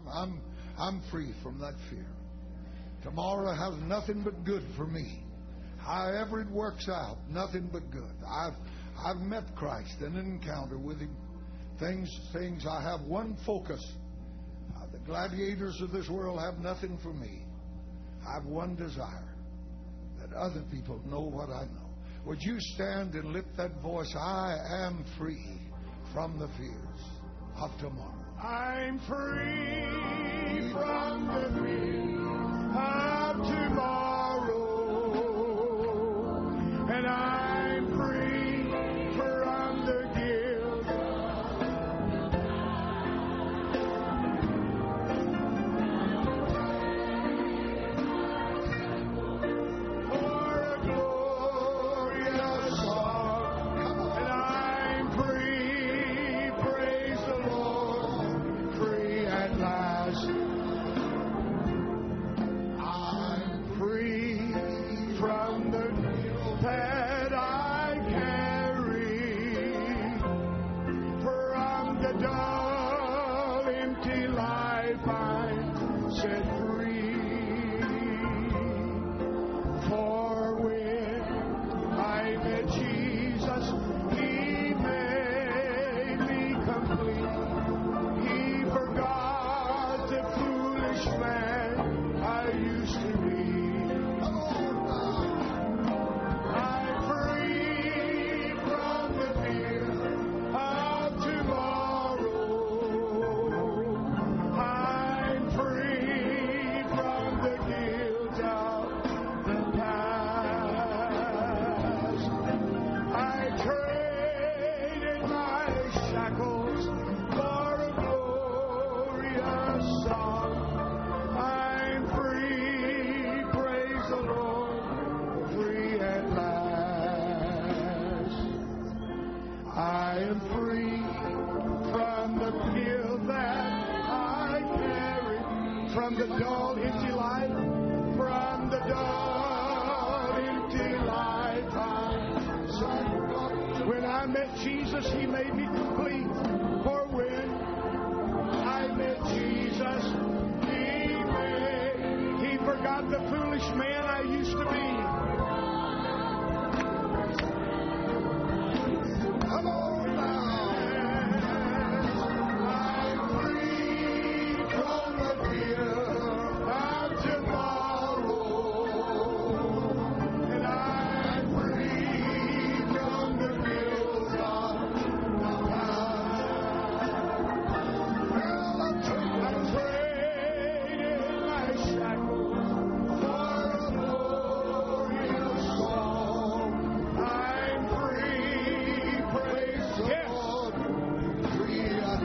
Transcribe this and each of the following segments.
I'm free from that fear. Tomorrow has nothing but good for me. However it works out, nothing but good. I've met Christ and an encounter with Him. Things. I have one focus. The gladiators of this world have nothing for me. I have one desire, that other people know what I know. Would you stand and lift that voice? I am free from the fears of tomorrow. I'm free from the fears of tomorrow, and I'm free from the guilt. For a glorious song, and I'm free, praise the Lord, free at last. I'm free from the guilt that I carry, from the dull, empty life I'm set free. For when I met Jesus, He made me complete. He forgot the foolish man I used to be. I'm free from the fear of tomorrow. I'm free from the guilt of the past. I traded my shackles for a glorious song. I'm free, praise the Lord, free at last. I am free from the guilt that I carry, from the dull, empty life, from the dull, empty life I saw. When I met Jesus, He made me complete. For when I met Jesus, He forgot the foolish man I used to be. Come on now. I'm free from the fear of tomorrow, and I'm free from the guilt of the past. Well, I'm trading my shackles for a glorious song. I'm free, praise the Lord, free at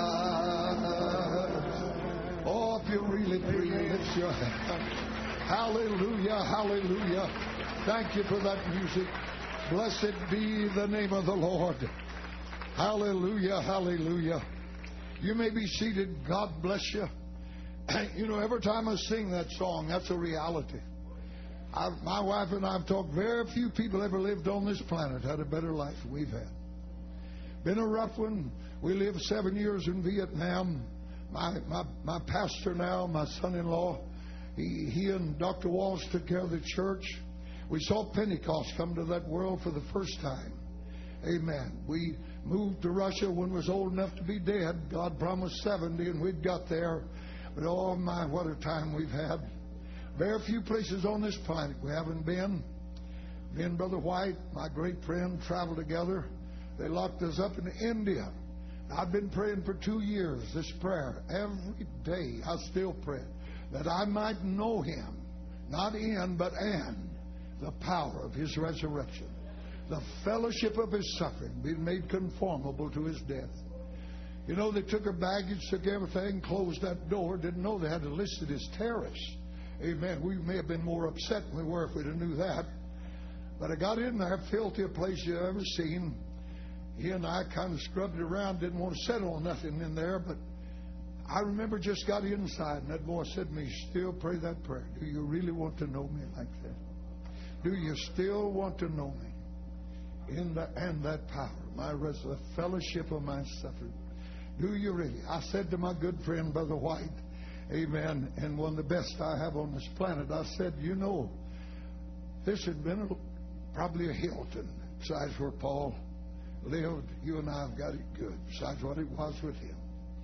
last. Oh, if you're really free, lift your hand. Hallelujah, hallelujah. Thank you for that music. Blessed be the name of the Lord. Hallelujah, hallelujah. You may be seated. God bless you. You know, every time I sing that song, that's a reality. My wife and I have talked, very few people ever lived on this planet had a better life than we've had. Been a rough one. We lived 7 years in Vietnam. My pastor now, my son-in-law, he and Dr. Walsh took care of the church. We saw Pentecost come to that world for the first time. Amen. We moved to Russia when we was old enough to be dead. God promised 70, and we'd got there. But oh my, what a time we've had. Very few places on this planet we haven't been. Me and Brother White, my great friend, traveled together. They locked us up in India. I've been praying for 2 years this prayer. Every day I still pray that I might know Him, not in, but and the power of His resurrection, the fellowship of His suffering, being made conformable to His death. You know, they took her baggage, took everything, closed that door, didn't know they had to list it as terrorists. Amen. We may have been more upset than we were if we'd have knew that. But I got in there, filthiest place you ever seen. He and I kind of scrubbed it around, didn't want to settle on nothing in there, but I remember just got inside, and that voice said to me, still pray that prayer. Do you really want to know me like that? Do you still want to know me? And that power, the fellowship of my suffering. Do you really? I said to my good friend, Brother White, Amen. And one of the best I have on this planet. I said, you know, this had been probably a Hilton, besides where Paul lived. You and I have got it good, besides what it was with him.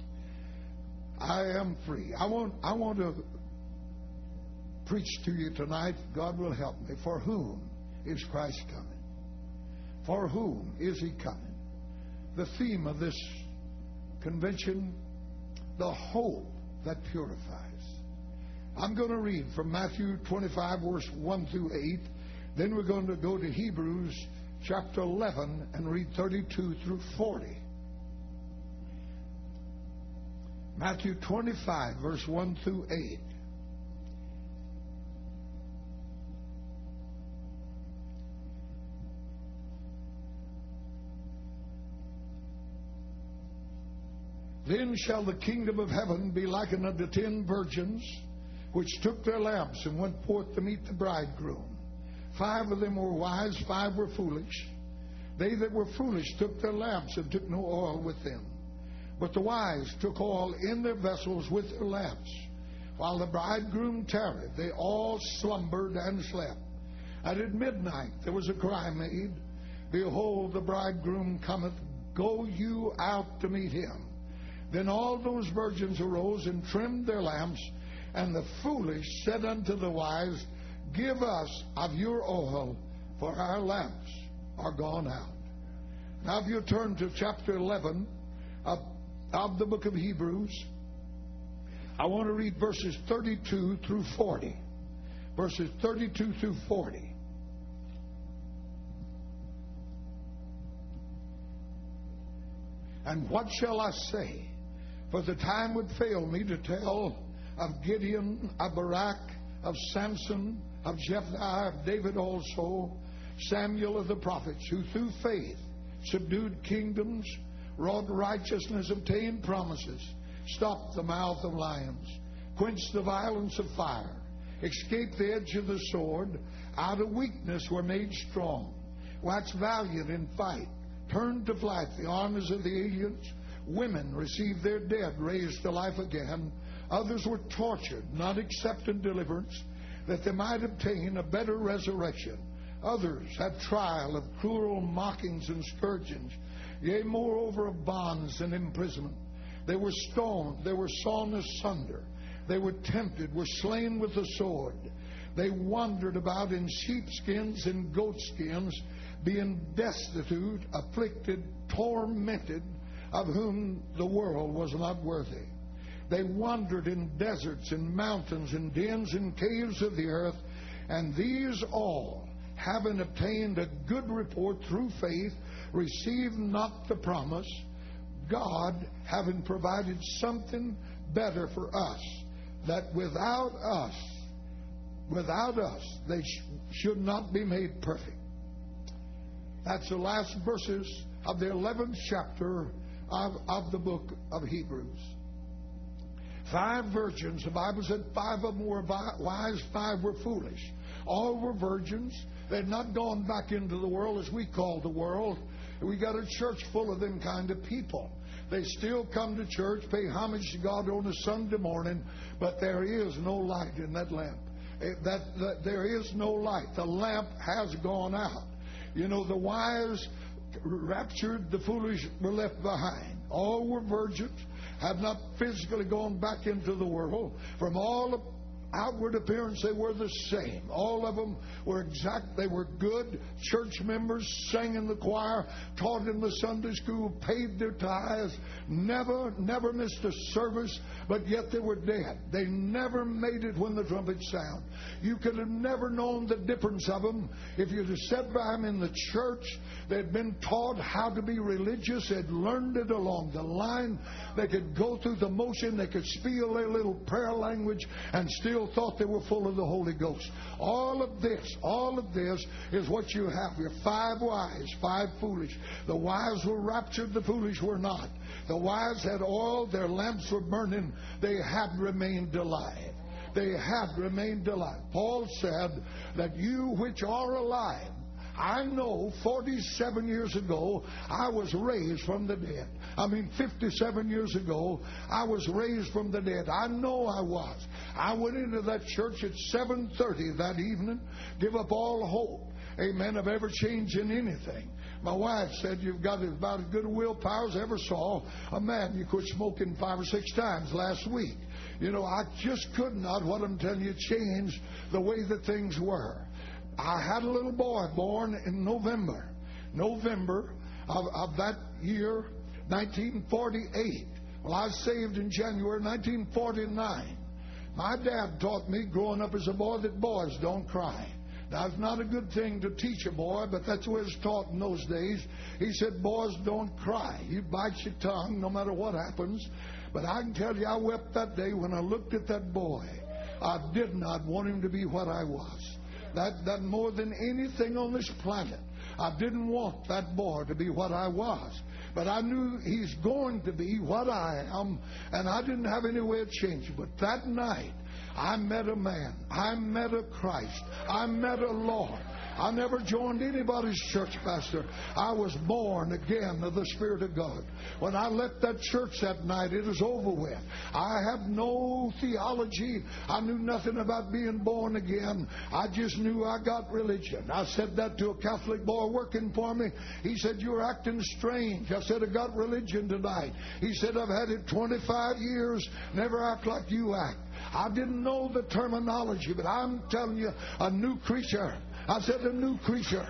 I am free. I want to preach to you tonight. God will help me. For whom is Christ coming? For whom is He coming? The theme of this convention, the hope that purifies. I'm going to read from Matthew 25, verse 1 through 8. Then we're going to go to Hebrews chapter 11 and read 32 through 40. Matthew 25, verse 1 through 8. Then shall the kingdom of heaven be likened unto 10 virgins, which took their lamps and went forth to meet the bridegroom. 5 of them were wise, 5 were foolish. They that were foolish took their lamps and took no oil with them. But the wise took oil in their vessels with their lamps. While the bridegroom tarried, they all slumbered and slept. And at midnight there was a cry made, Behold, the bridegroom cometh, go you out to meet him. Then all those virgins arose and trimmed their lamps. And the foolish said unto the wise, Give us of your oil, for our lamps are gone out. Now if you turn to chapter 11 of the book of Hebrews, I want to read verses 32 through 40. Verses 32 through 40. And what shall I say? For the time would fail me to tell of Gideon, of Barak, of Samson, of Jephthah, of David also, Samuel of the prophets, who through faith subdued kingdoms, wrought righteousness, obtained promises, stopped the mouth of lions, quenched the violence of fire, escaped the edge of the sword, out of weakness were made strong, waxed valiant in fight, turned to flight the armies of the aliens. Women received their dead raised to life again. Others were tortured, not accepting deliverance, that they might obtain a better resurrection. Others had trial of cruel mockings and scourgings, yea, moreover of bonds and imprisonment. They were stoned, they were sawn asunder, they were tempted, were slain with the sword. They wandered about in sheepskins and goatskins, being destitute, afflicted, tormented, of whom the world was not worthy. They wandered in deserts and mountains and dens and caves of the earth, and these all, having obtained a good report through faith, received not the promise, God having provided something better for us, that without us they should not be made perfect. That's the last verses of the 11th chapter of the book of Hebrews. 5 virgins, the Bible said 5 of them were wise, 5 were foolish. All were virgins. They had not gone back into the world as we call the world. We got a church full of them kind of people. They still come to church, pay homage to God on a Sunday morning, but there is no light in that lamp. There is no light. The lamp has gone out. You know, the wise raptured, the foolish were left behind. All were virgins, have not physically gone back into the world. From all outward appearance, they were the same. All of them were exact. They were good church members, sang in the choir, taught in the Sunday school, paid their tithes, never missed a service, but yet they were dead. They never made it when the trumpet sounded. You could have never known the difference of them if you'd have sat by them in the church. They'd been taught how to be religious. They'd learned it along the line. They could go through the motion. They could spiel their little prayer language and still thought they were full of the Holy Ghost. All of this is what you have here. 5 wise, 5 foolish. The wise were raptured, the foolish were not. The wise had oil, their lamps were burning. They had remained alive. They had remained alive. Paul said that you which are alive, I know 47 years ago I was raised from the dead. 57 years ago I was raised from the dead. I know I was. I went into that church at 7:30 that evening, give up all hope, amen, of ever changing anything. My wife said, you've got about as good a willpower as I ever saw a man. You quit smoking 5 or 6 times last week. I just could not, what I'm telling you, change the way that things were. I had a little boy born in November of that year, 1948. Well, I was saved in January 1949. My dad taught me growing up as a boy that boys don't cry. Now, it's not a good thing to teach a boy, but that's what was taught in those days. He said, boys don't cry. You bite your tongue no matter what happens. But I can tell you, I wept that day when I looked at that boy. I did not want him to be what I was. That more than anything on this planet, I didn't want that boy to be what I was. But I knew he's going to be what I am, and I didn't have any way of changing. But that night, I met a man. I met a Christ. I met a Lord. I never joined anybody's church, Pastor. I was born again of the Spirit of God. When I left that church that night, it was over with. I had no theology. I knew nothing about being born again. I just knew I got religion. I said that to a Catholic boy working for me. He said, you're acting strange. I said, I got religion tonight. He said, I've had it 25 years. Never act like you act. I didn't know the terminology, but I'm telling you, a new creature. I said a new creature.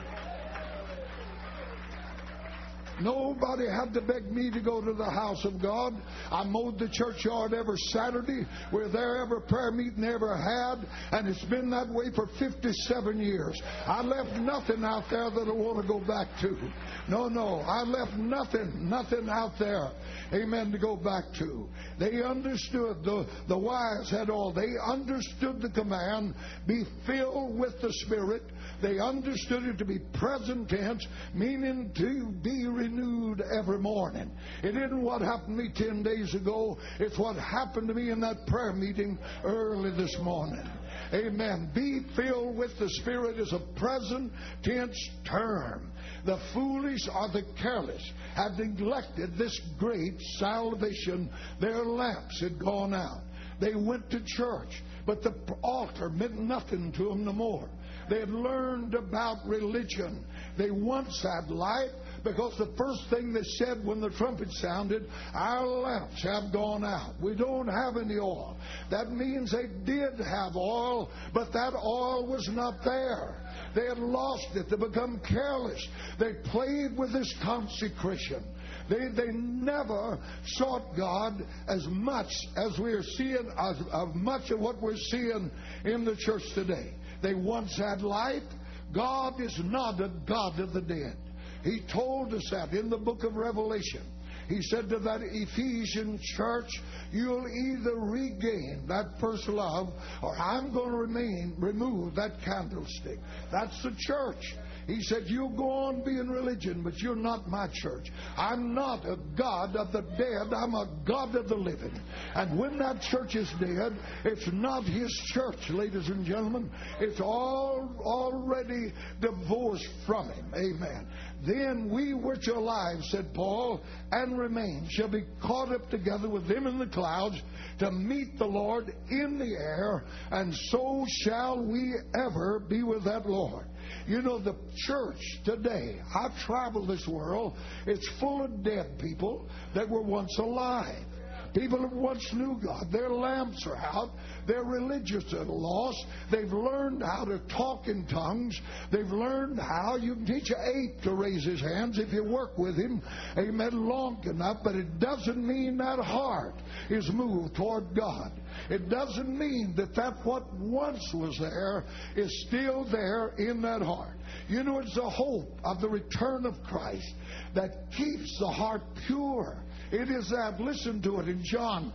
Nobody had to beg me to go to the house of God. I mowed the churchyard every Saturday. We're there every prayer meeting they ever had, and it's been that way for 57 years. I left nothing out there that I want to go back to. No, I left nothing out there, amen, to go back to. They understood, the wise had all. They understood the command, be filled with the Spirit. They understood it to be present tense, meaning to be renewed every morning. It isn't what happened to me 10 days ago. It's what happened to me in that prayer meeting early this morning. Amen. Be filled with the Spirit is a present tense term. The foolish or the careless have neglected this great salvation. Their lamps had gone out. They went to church, but the altar meant nothing to them no more. They had learned about religion. They once had light, because the first thing they said when the trumpet sounded, our lamps have gone out. We don't have any oil. That means they did have oil, but that oil was not there. They had lost it. They become careless. They played with this consecration. They never sought God as much as we're seeing, as much of what we're seeing in the church today. They once had light. God is not a God of the dead. He told us that in the book of Revelation. He said to that Ephesian church, you'll either regain that first love, or I'm going to remove that candlestick. That's the church. He said, you'll go on being religion, but you're not my church. I'm not a God of the dead. I'm a God of the living. And when that church is dead, it's not his church, ladies and gentlemen. It's all already divorced from him. Amen. Then we which are alive, said Paul, and remain, shall be caught up together with them in the clouds to meet the Lord in the air, and so shall we ever be with that Lord. You know, the church today, I've traveled this world, it's full of dead people that were once alive. People that once knew God. Their lamps are out. Their religious are lost. They've learned how to talk in tongues. They've learned how you can teach an ape to raise his hands if you work with him, amen, long enough. But it doesn't mean that heart is moved toward God. It doesn't mean that what once was there is still there in that heart. You know, it's the hope of the return of Christ that keeps the heart pure. It is that, listen to it in John,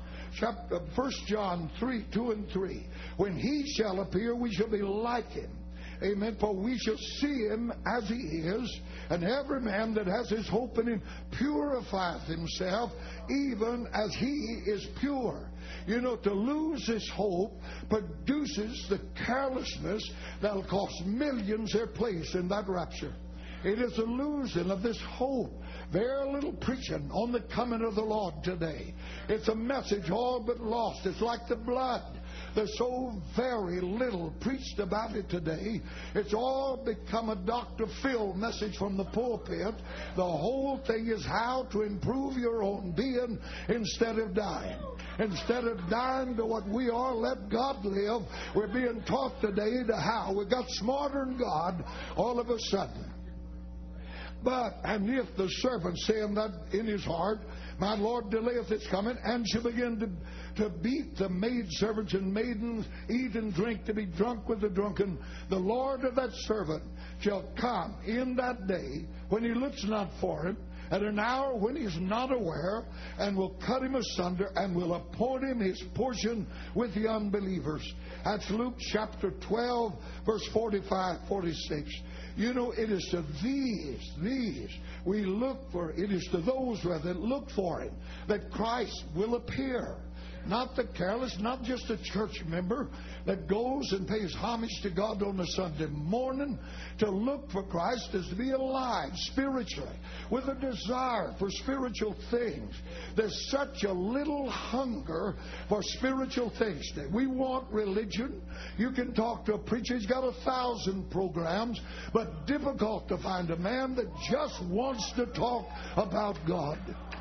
1 John 3, 2 and 3. When he shall appear, we shall be like him. Amen. For we shall see him as he is, and every man that has his hope in him purifieth himself, even as he is pure. You know, to lose this hope produces the carelessness that'll cost millions their place in that rapture. It is a losing of this hope. Very little preaching on the coming of the Lord today. It's a message all but lost. It's like the blood. There's so very little preached about it today. It's all become a Dr. Phil message from the pulpit. The whole thing is how to improve your own being instead of dying. Instead of dying to what we are, let God live. We're being taught today to how. We got smarter than God all of a sudden. And if the servant saying that in his heart, my Lord delayeth his coming, and shall begin to beat the maidservants and maidens, eat and drink, to be drunk with the drunken, the Lord of that servant shall come in that day when he looks not for him, at an hour when he is not aware, and will cut him asunder, and will appoint him his portion with the unbelievers. That's Luke chapter 12, verse 45, 46. You know, it is to these we look for. It is to those rather that look for him that Christ will appear. Not the careless, not just a church member that goes and pays homage to God on a Sunday morning. To look for Christ is to be alive spiritually with a desire for spiritual things. There's such a little hunger for spiritual things. We want religion. You can talk to a preacher. He's got 1,000 programs, but difficult to find a man that just wants to talk about God.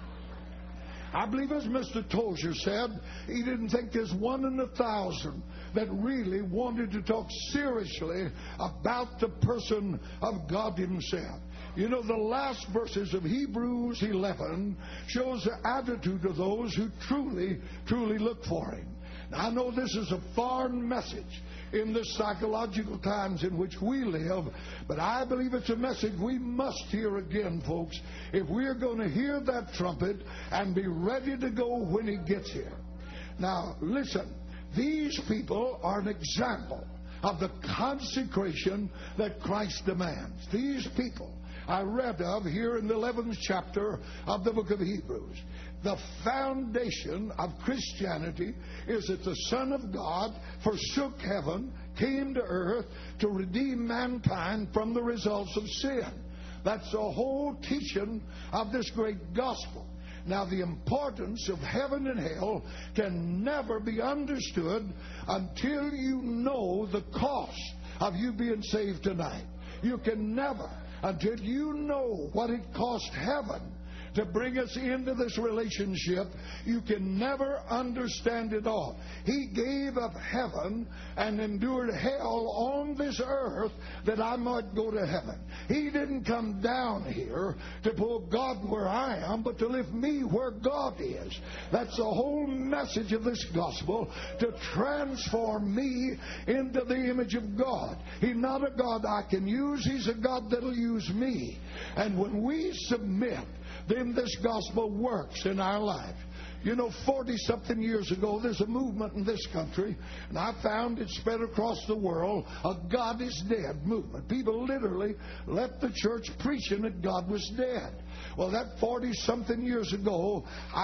I believe, as Mr. Tozer said, he didn't think there's 1 in 1,000 that really wanted to talk seriously about the person of God himself. You know, the last verses of Hebrews 11 shows the attitude of those who truly, truly look for him. Now, I know this is a foreign message in the psychological times in which we live, but I believe it's a message we must hear again, folks, if we're going to hear that trumpet and be ready to go when he gets here. Now, listen, these people are an example of the consecration that Christ demands. These people I read of here in the 11th chapter of the book of Hebrews. The foundation of Christianity is that the Son of God forsook heaven, came to earth to redeem mankind from the results of sin. That's the whole teaching of this great gospel. Now, the importance of heaven and hell can never be understood until you know the cost of you being saved tonight. You can never, until you know what it cost heaven to bring us into this relationship, you can never understand it all. He gave up heaven and endured hell on this earth that I might go to heaven. He didn't come down here to put God where I am, but to lift me where God is. That's the whole message of this gospel, to transform me into the image of God. He's not a God I can use. He's a God that'll use me. And when we submit, then this gospel works in our life. You know, 40-something years ago, there's a movement in this country, and I found it spread across the world, a God is dead movement. People literally left the church preaching that God was dead. Well, that 40-something years ago,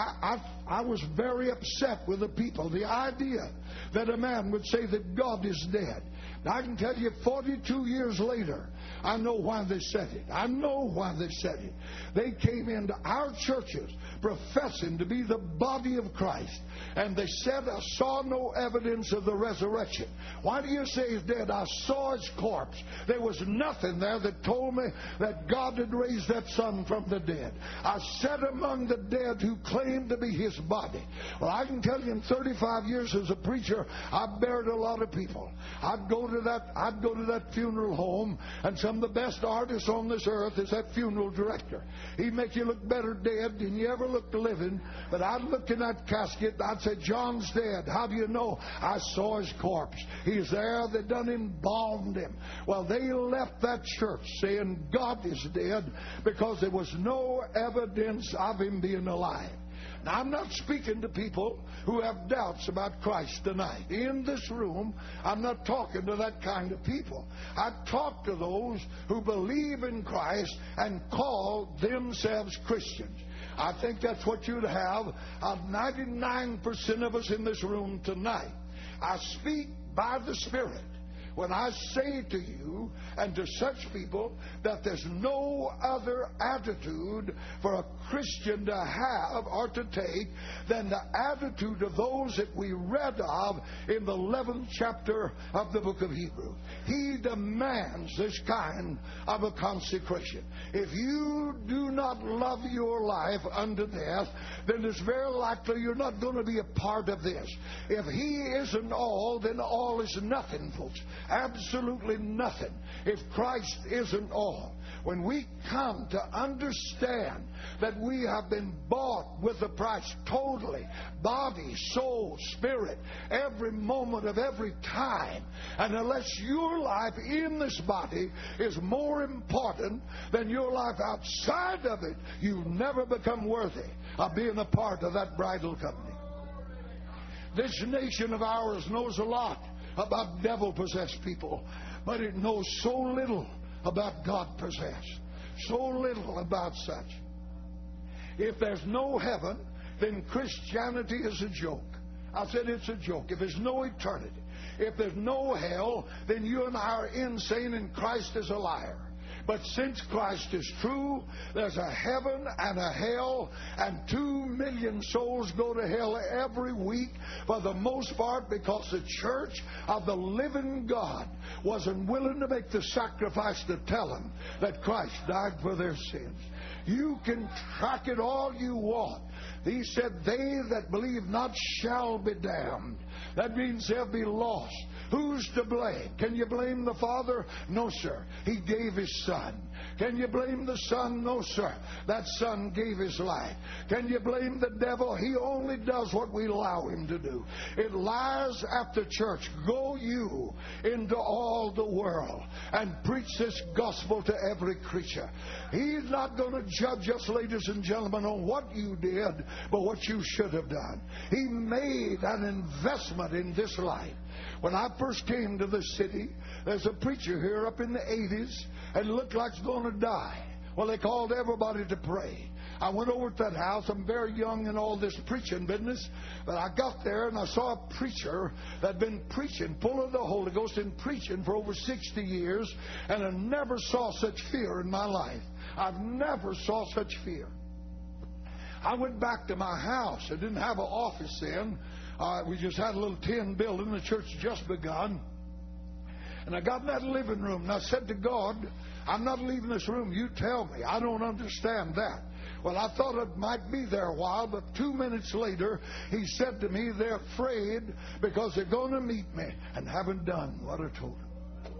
I was very upset with the people. The idea that a man would say that God is dead. Now, I can tell you, 42 years later, I know why they said it. I know why they said it. They came into our churches professing to be the body of Christ, and they said, I saw no evidence of the resurrection. Why do you say he's dead? I saw his corpse. There was nothing there that told me that God had raised that son from the dead. I sat among the dead who claimed to be his body. Well, I can tell you, in 35 years as a preacher, I've buried a lot of people. I'd go to that funeral home, and some of the best artists on this earth is that funeral director. He'd make you look better dead than you ever looked living. But I'd look in that casket, I'd say, John's dead. How do you know? I saw his corpse. He's there. They done embalmed him. Well, they left that church saying God is dead because there was no evidence of him being alive. Now, I'm not speaking to people who have doubts about Christ tonight. In this room, I'm not talking to that kind of people. I talk to those who believe in Christ and call themselves Christians. I think that's what you'd have of 99% of us in this room tonight. I speak by the Spirit when I say to you and to such people that there's no other attitude for a Christian to have or to take than the attitude of those that we read of in the 11th chapter of the book of Hebrews. He demands this kind of a consecration. If you do not love your life unto death, then it's very likely you're not going to be a part of this. If He isn't all, then all is nothing, folks. Absolutely nothing if Christ isn't all. When we come to understand that we have been bought with a price totally, body, soul, spirit, every moment of every time, and unless your life in this body is more important than your life outside of it, you never become worthy of being a part of that bridal company. This nation of ours knows a lot about devil-possessed people, but it knows so little about God-possessed. So little about such. If there's no heaven, then Christianity is a joke. I said it's a joke. If there's no eternity, if there's no hell, then you and I are insane and Christ is a liar. But since Christ is true, there's a heaven and a hell, and 2 million souls go to hell every week for the most part because the church of the living God wasn't willing to make the sacrifice to tell them that Christ died for their sins. You can track it all you want. He said, they that believe not shall be damned. That means they'll be lost. Who's to blame? Can you blame the Father? No, sir. He gave His Son. Can you blame the Son? No, sir. That Son gave His life. Can you blame the devil? He only does what we allow him to do. It lies at the church. Go you into all the world and preach this gospel to every creature. He's not going to judge us, ladies and gentlemen, on what you did, but what you should have done. He made an investment in this life. When I first came to the city, there's a preacher here up in the 80s, and it looked like he's going to die. Well, they called everybody to pray. I went over to that house. I'm very young in all this preaching business, but I got there and I saw a preacher that had been preaching, full of the Holy Ghost, and preaching for over 60 years, and I never saw such fear in my life. I've never saw such fear. I went back to my house. I didn't have an office then. We just had a little tin building. The church just begun. And I got in that living room, and I said to God, I'm not leaving this room. You tell me. I don't understand that. Well, I thought it might be there a while, but 2 minutes later, He said to me, they're afraid because they're going to meet me and haven't done what I told them.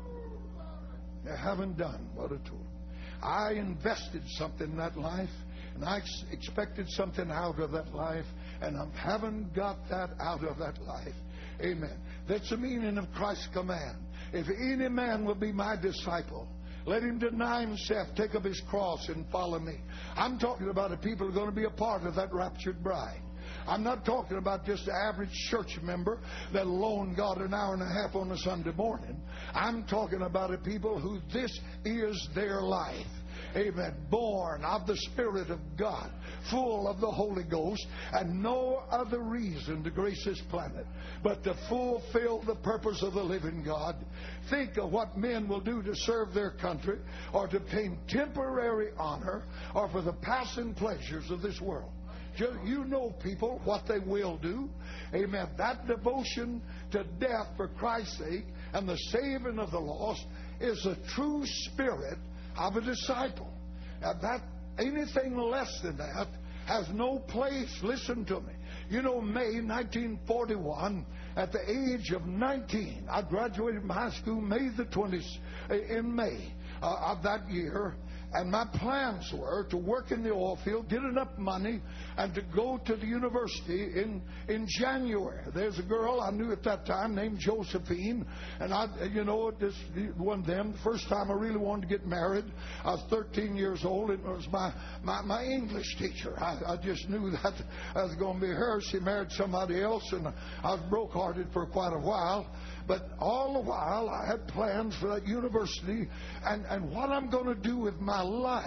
They haven't done what I told them. I invested something in that life, and I expected something out of that life, and I haven't got that out of that life. Amen. That's the meaning of Christ's command. If any man will be my disciple, let him deny himself, take up his cross, and follow me. I'm talking about the people who are going to be a part of that raptured bride. I'm not talking about just the average church member that loan God an hour and a half on a Sunday morning. I'm talking about the people who this is their life. Amen. Born of the Spirit of God, full of the Holy Ghost, and no other reason to grace this planet but to fulfill the purpose of the living God. Think of what men will do to serve their country, or to obtain temporary honor, or for the passing pleasures of this world. You know people, what they will do. Amen. That devotion to death for Christ's sake and the saving of the lost is the true spirit of a disciple. That anything less than that has no place. Listen to me. You know, May 1941, at the age of 19, I graduated from high school May the 20th, in May of that year. And my plans were to work in the oil field, get enough money, and to go to the university in January. There's a girl I knew at that time named Josephine, and this one of them. The first time I really wanted to get married, I was 13 years old. It was my English teacher. I just knew that I was going to be her. She married somebody else, and I was broke-hearted for quite a while. But all the while, I had plans for that university and what I'm going to do with my life.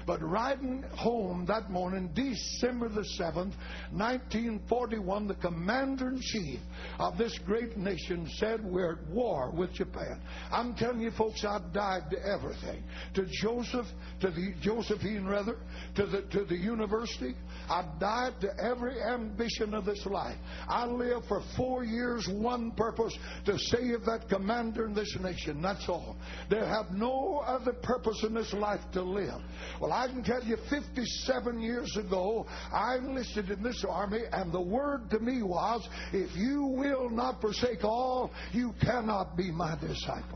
But riding home that morning, December the 7th, 1941, the commander-in-chief of this great nation said we're at war with Japan. I'm telling you, folks, I died to everything. To Josephine, to the university. I died to every ambition of this life. I lived for 4 years, one purpose, to save that commander in this nation. That's all. They have no other purpose in this life to live. Well, I can tell you, 57 years ago, I enlisted in this army, and the word to me was, if you will not forsake all, you cannot be my disciple.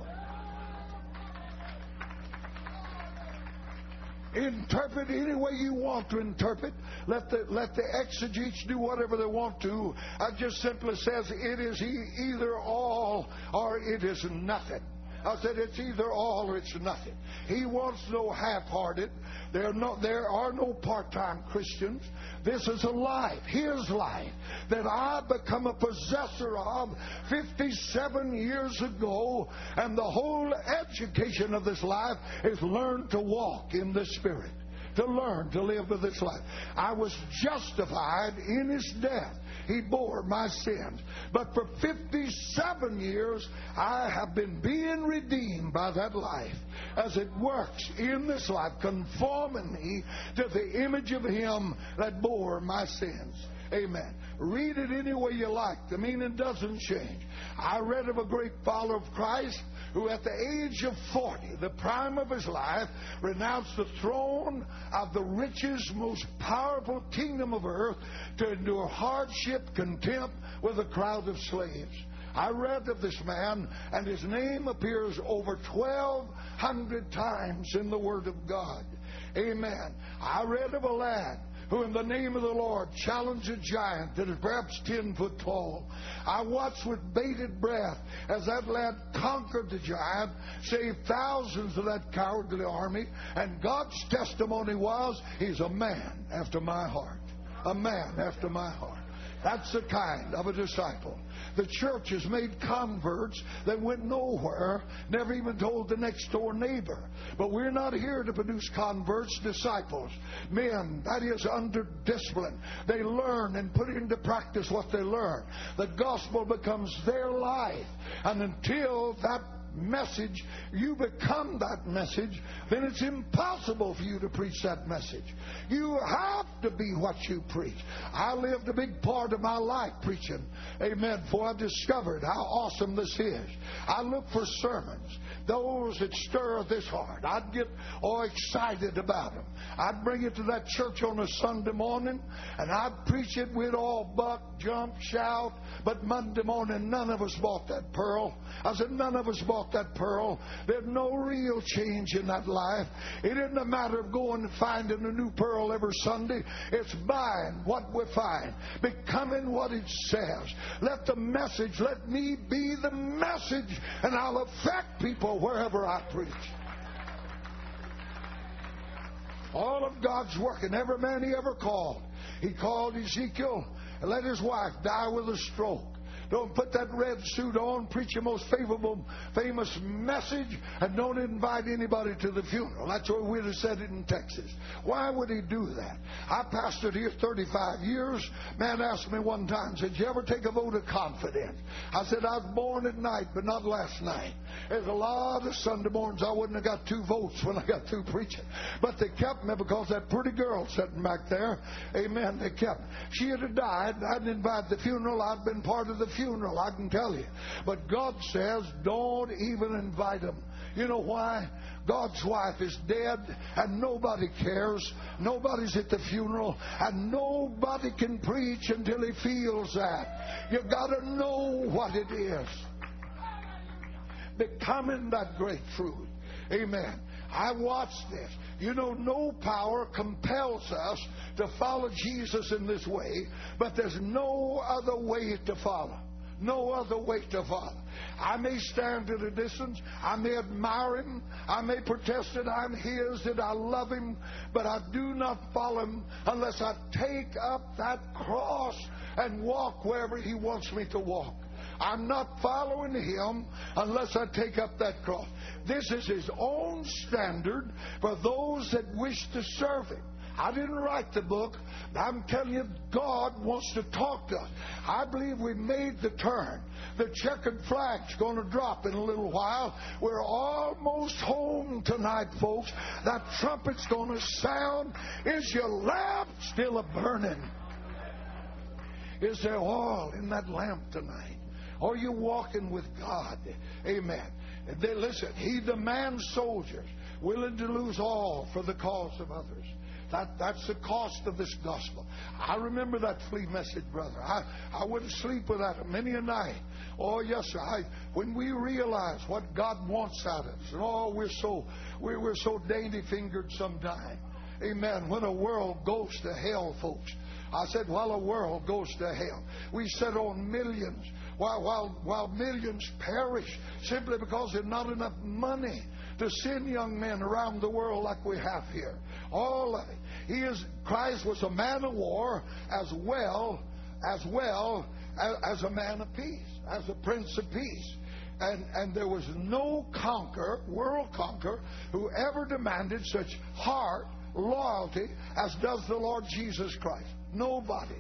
Interpret any way you want to interpret. Let the exegetes do whatever they want to. I just simply says it is either all or it is nothing. I said it's either all or it's nothing. He wants no half-hearted. There are no part-time Christians. This is a life, his life, that I become a possessor of 57 years ago, and the whole education of this life is learn to walk in the Spirit, to learn to live with this life. I was justified in his death. He bore my sins. But for 57 years, I have been being redeemed by that life as it works in this life, conforming me to the image of him that bore my sins. Amen. Read it any way you like. The meaning doesn't change. I read of a great follower of Christ who at the age of 40, the prime of his life, renounced the throne of the richest, most powerful kingdom of earth to endure hardship, contempt with a crowd of slaves. I read of this man, and his name appears over 1,200 times in the Word of God. Amen. I read of a lad who in the name of the Lord challenged a giant that is perhaps 10 foot tall. I watched with bated breath as that lad conquered the giant, saved thousands of that cowardly army, and God's testimony was, he's a man after my heart. A man after my heart. That's the kind of a disciple. The church has made converts that went nowhere, never even told the next door neighbor. But we're not here to produce converts, disciples. Men, that is under discipline. They learn and put into practice what they learn. The gospel becomes their life. And until that message, you become that message, then it's impossible for you to preach that message. You have to be what you preach. I lived a big part of my life preaching, amen, before I discovered how awesome this is. I look for sermons, those that stir this heart. I'd get all excited about them. I'd bring it to that church on a Sunday morning, and I'd preach it. We'd all buck, jump, shout, but Monday morning, none of us bought that pearl. I said, none of us bought that pearl. There's no real change in that life. It isn't a matter of going and finding a new pearl every Sunday. It's buying what we find, becoming what it says. Let the message, let me be the message, and I'll affect people wherever I preach. All of God's work, and every man he ever called. He called Ezekiel and let his wife die with a stroke. Don't put that red suit on, preach your most famous message, and don't invite anybody to the funeral. That's what we'd have said it in Texas. Why would he do that? I pastored here 35 years. Man asked me one time, said, did you ever take a vote of confidence? I said, I was born at night, but not last night. There's a lot of Sunday mornings I wouldn't have got 2 votes when I got through preaching. But they kept me because that pretty girl sitting back there, amen, they kept me. She had died. I didn't invite the funeral. I'd been part of the funeral, I can tell you. But God says, don't even invite them. You know why? God's wife is dead, and nobody cares. Nobody's at the funeral, and nobody can preach until he feels that. You got to know what it is. Becoming that great fruit. Amen. I watched this. You know, no power compels us to follow Jesus in this way, but there's no other way to follow. No other way to follow. I may stand at a distance. I may admire him. I may protest that I'm his, that I love him, but I do not follow him unless I take up that cross and walk wherever he wants me to walk. I'm not following him unless I take up that cross. This is his own standard for those that wish to serve him. I didn't write the book. I'm telling you, God wants to talk to us. I believe we made the turn. The checkered flag's going to drop in a little while. We're almost home tonight, folks. That trumpet's going to sound. Is your lamp still a-burning? Is there oil in that lamp tonight? Are you walking with God? Amen. Listen, he demands soldiers willing to lose all for the cause of others. That's the cost of this gospel. I remember that flea message, brother. I wouldn't sleep without it many a night. Oh, yes, sir. When we realize what God wants out of us, and oh, we're so dainty-fingered sometimes. Amen. When a world goes to hell, folks. I said, while a world goes to hell, we set on millions, while millions perish simply because there's not enough money to send young men around the world like we have here. All of it. Christ was a man of war as well as a man of peace, as a prince of peace. And there was no world conqueror, who ever demanded such heart loyalty as does the Lord Jesus Christ. Nobody.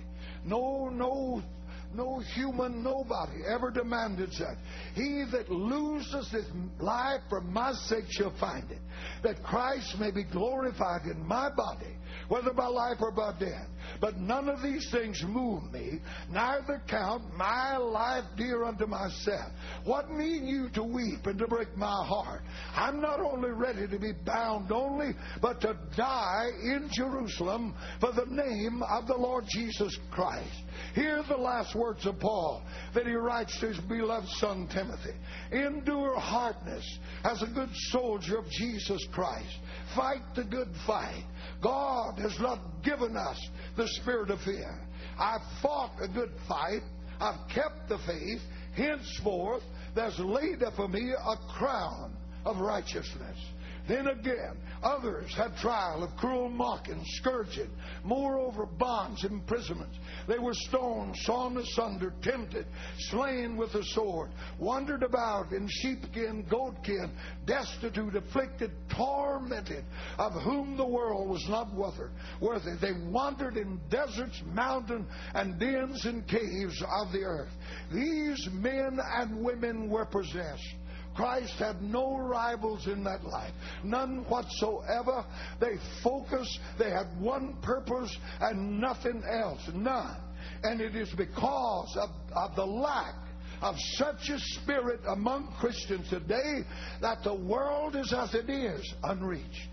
No human, nobody ever demanded that. He that loses his life for my sake shall find it, that Christ may be glorified in my body, whether by life or by death. But none of these things move me, neither count my life dear unto myself. What mean you to weep and to break my heart? I'm not only ready to be bound only, but to die in Jerusalem for the name of the Lord Jesus Christ. Hear the last words of Paul that he writes to his beloved son Timothy. Endure hardness as a good soldier of Jesus Christ. Fight the good fight. God has not given us the spirit of fear. I've fought a good fight. I've kept the faith. Henceforth, there's laid up for me a crown of righteousness. Then again, others had trial of cruel mocking, scourging, moreover bonds, imprisonments. They were stoned, sawn asunder, tempted, slain with the sword, wandered about in sheepskin, goatskin, destitute, afflicted, tormented, of whom the world was not worthy. They wandered in deserts, mountains, and dens and caves of the earth. These men and women were possessed. Christ had no rivals in that life. None whatsoever. They focused. They had one purpose and nothing else. None. And it is because of the lack of such a spirit among Christians today that the world is as it is, unreached.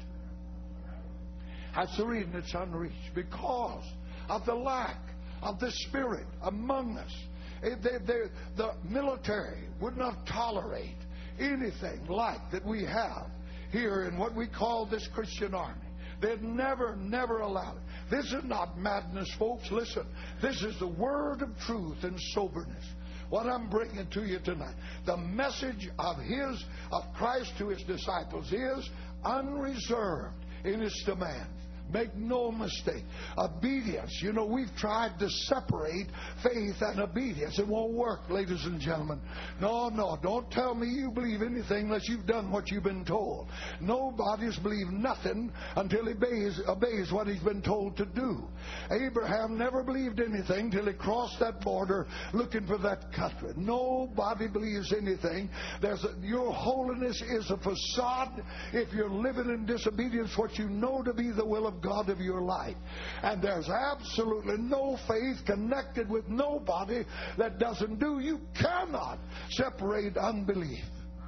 That's the reason it's unreached. Because of the lack of the spirit among us. The military would not tolerate anything like that we have here in what we call this Christian army. They'd never allow it. This is not madness, folks. Listen, this is the word of truth and soberness. What I'm bringing to you tonight, the message of Christ to his disciples is unreserved in its demands. Make no mistake. Obedience. You know, we've tried to separate faith and obedience. It won't work, ladies and gentlemen. No. Don't tell me you believe anything unless you've done what you've been told. Nobody's believed nothing until he obeys what he's been told to do. Abraham never believed anything till he crossed that border looking for that country. Nobody believes anything. Your holiness is a facade if you're living in disobedience what you know to be the will of God of your life. And there's absolutely no faith connected with nobody that doesn't do. You cannot separate unbelief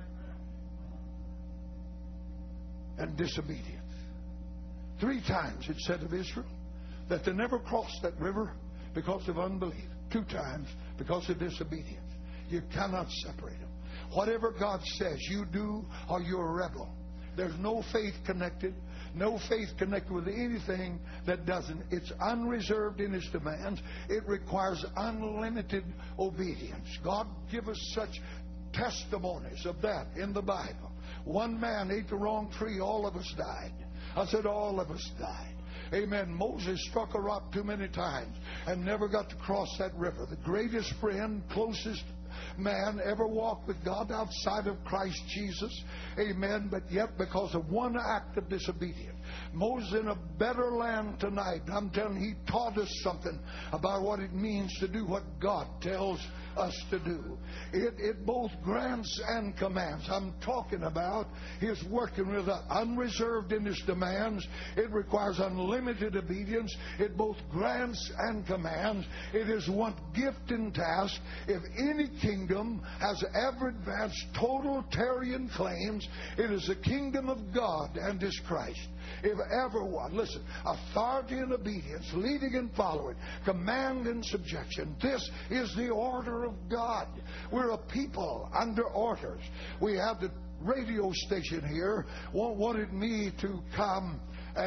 and disobedience. 3 times it said of Israel that they never crossed that river because of unbelief. 2 times because of disobedience. You cannot separate them. Whatever God says you do, or you're a rebel. There's no faith connected. No faith connected with anything that doesn't. It's unreserved in its demands. It requires unlimited obedience. God give us such testimonies of that in the Bible. One man ate the wrong tree, all of us died. I said all of us died. Amen. Moses struck a rock too many times and never got to cross that river. The greatest friend, closest man ever walked with God outside of Christ Jesus. Amen. But yet, because of one act of disobedience, Moses in a better land tonight, I'm telling you, he taught us something about what it means to do what God tells us to do. It both grants and commands. I'm talking about his working with us, unreserved in his demands. It requires unlimited obedience. It both grants and commands. It is one gift and task. If any kingdom has ever advanced totalitarian claims, it is the kingdom of God and his Christ. If ever one, listen, authority and obedience, leading and following, command and subjection, this is the order of God. We're a people under orders. We have the radio station here wanted me to come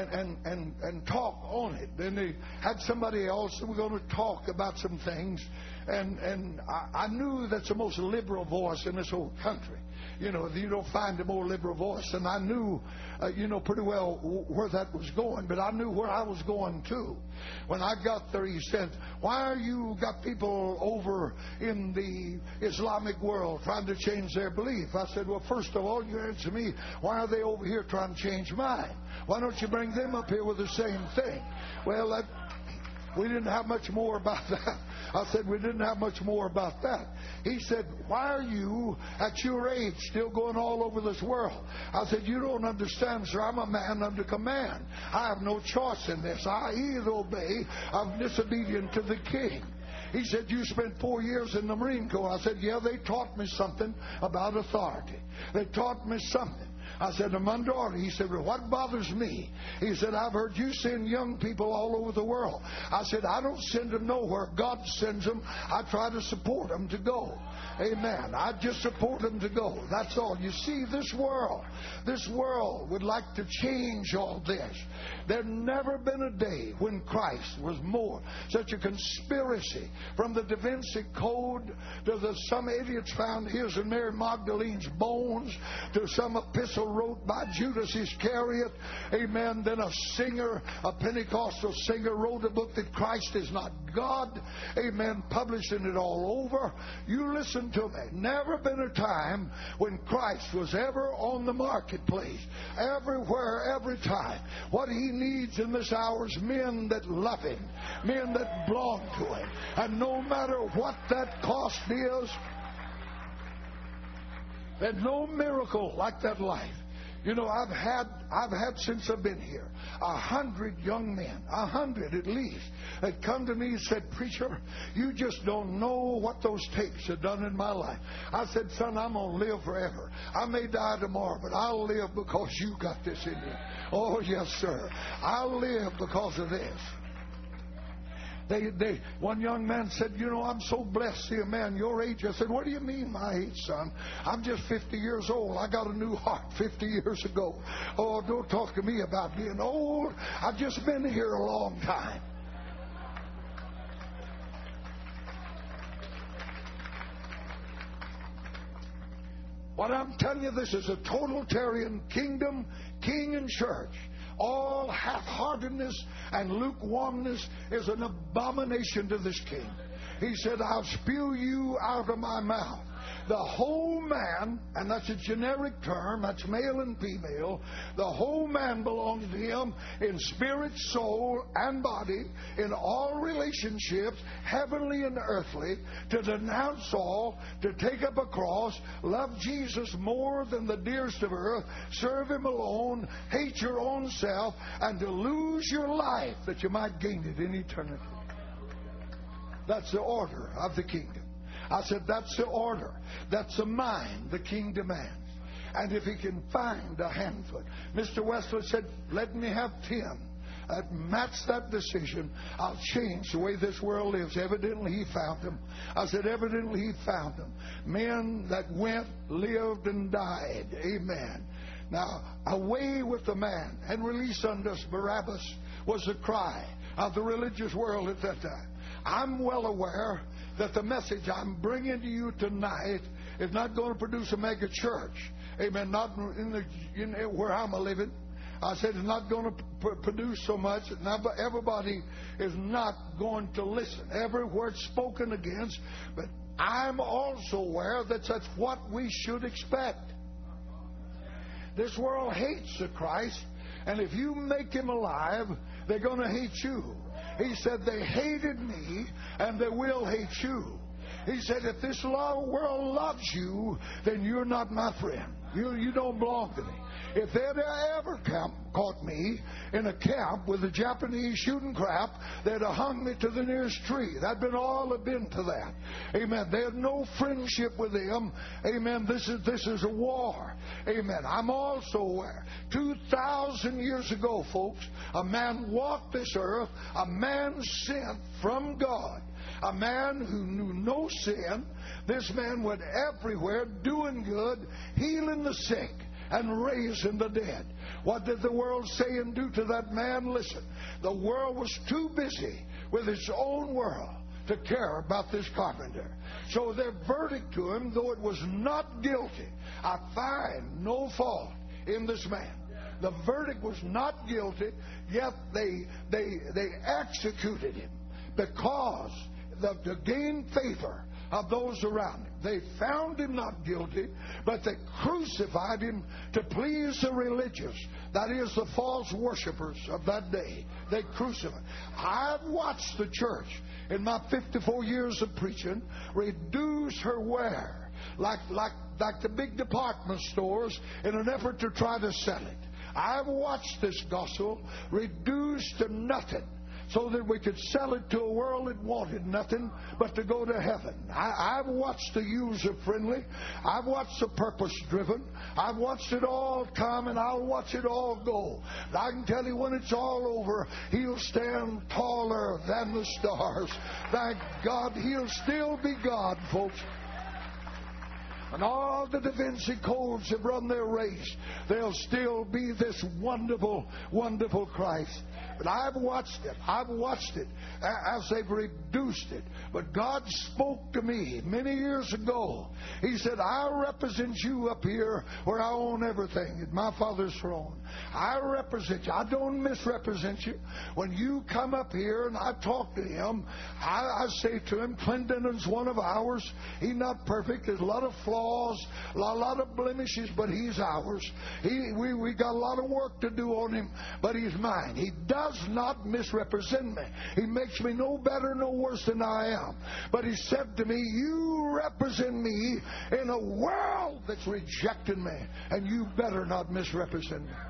and talk on it. Then they had somebody else that were going to talk about some things, and I knew that's the most liberal voice in this whole country. You know, you don't find a more liberal voice. And I knew, pretty well where that was going, but I knew where I was going too. When I got there, he said, why are you got people over in the Islamic world trying to change their belief? I said, well, first of all, you answer me, why are they over here trying to change mine? Why don't you bring them up here with the same thing? Well, we didn't have much more about that. I said, we didn't have much more about that. He said, why are you, at your age, still going all over this world? I said, you don't understand, sir. I'm a man under command. I have no choice in this. I either obey, I'm disobedient to the king. He said, you spent 4 years in the Marine Corps. I said, yeah, they taught me something about authority. They taught me something. I said, I'm under order. He said, well, what bothers me? He said, I've heard you send young people all over the world. I said, I don't send them nowhere. God sends them. I try to support them to go. Amen. I just support them to go. That's all. You see, this world would like to change all this. There's never been a day when Christ was more such a conspiracy, from the Da Vinci Code to some idiots found his and Mary Magdalene's bones, to some epistle wrote by Judas Iscariot. Amen. Then a singer, a Pentecostal singer, wrote a book that Christ is not God. Amen. Publishing it all over. You listen to me. Never been a time when Christ was ever on the marketplace. Everywhere, every time. What he needs in this hour is men that love him, men that belong to him. And no matter what that cost is, there's no miracle like that life. You know, I've had since I've been here 100 young men, 100 at least, that come to me and said, preacher, you just don't know what those tapes have done in my life. I said, son, I'm going to live forever. I may die tomorrow, but I'll live because you got this in you. Oh, yes, sir. I'll live because of this. One young man said, you know, I'm so blessed to see a man your age. I said, what do you mean my age, son? I'm just 50 years old. I got a new heart 50 years ago. Oh, don't talk to me about being old. I've just been here a long time. What I'm telling you, this is a totalitarian kingdom, king and church. All half-heartedness and lukewarmness is an abomination to this king. He said, I'll spew you out of my mouth. The whole man, and that's a generic term, that's male and female, the whole man belongs to him in spirit, soul, and body, in all relationships, heavenly and earthly, to denounce all, to take up a cross, love Jesus more than the dearest of earth, serve him alone, hate your own self, and to lose your life that you might gain it in eternity. That's the order of the kingdom. I said, that's the order. That's the mind the king demands. And if he can find a handful. Mr. Wesley said, let me have 10 that match that decision. I'll change the way this world lives. Evidently he found them. I said, evidently he found them. Men that went, lived, and died. Amen. Now, away with the man and release unto us Barabbas was the cry of the religious world at that time. I'm well aware that the message I'm bringing to you tonight is not going to produce a mega church. Amen. Not in where I'm living. I said it's not going to produce so much. Everybody is not going to listen. Every word spoken against. But I'm also aware that that's what we should expect. This world hates the Christ, and if you make him alive, they're going to hate you. He said, they hated me, and they will hate you. He said, if this world loves you, then you're not my friend. You don't belong to me. If they'd ever caught me in a camp with the Japanese shooting crap, they'd have hung me to the nearest tree. That'd been all have been to that. Amen. They had no friendship with them. Amen. This is a war. Amen. I'm also aware. 2,000 years ago, folks, a man walked this earth, a man sent from God. A man who knew no sin. This man went everywhere doing good, healing the sick, and raising the dead. What did the world say and do to that man? Listen, the world was too busy with its own world to care about this carpenter. So their verdict to him, though it was not guilty, I find no fault in this man. The verdict was not guilty, yet they executed him because to gain favor of those around him. They found him not guilty, but they crucified him to please the religious, that is, the false worshipers of that day. They crucified. I've watched the church in my 54 years of preaching reduce her wear like the big department stores in an effort to try to sell it. I've watched this gospel reduced to nothing, so that we could sell it to a world that wanted nothing but to go to heaven. I've watched the user-friendly. I've watched the purpose-driven. I've watched it all come, and I'll watch it all go. And I can tell you when it's all over, he'll stand taller than the stars. Thank God, he'll still be God, folks. And all the Da Vinci codes have run their race. There'll still be this wonderful, wonderful Christ. But I've watched it as they've reduced it. But God spoke to me many years ago. He said, I represent you up here where I own everything at my Father's throne. I represent you. I don't misrepresent you. When you come up here and I talk to him, I say to him, Clendenin's one of ours. He's not perfect. There's a lot of flaws, a lot of blemishes, but he's ours. We got a lot of work to do on him, but he's mine. He does not misrepresent me. He makes me no better, no worse than I am. But he said to me, you represent me in a world that's rejected me, and you better not misrepresent me.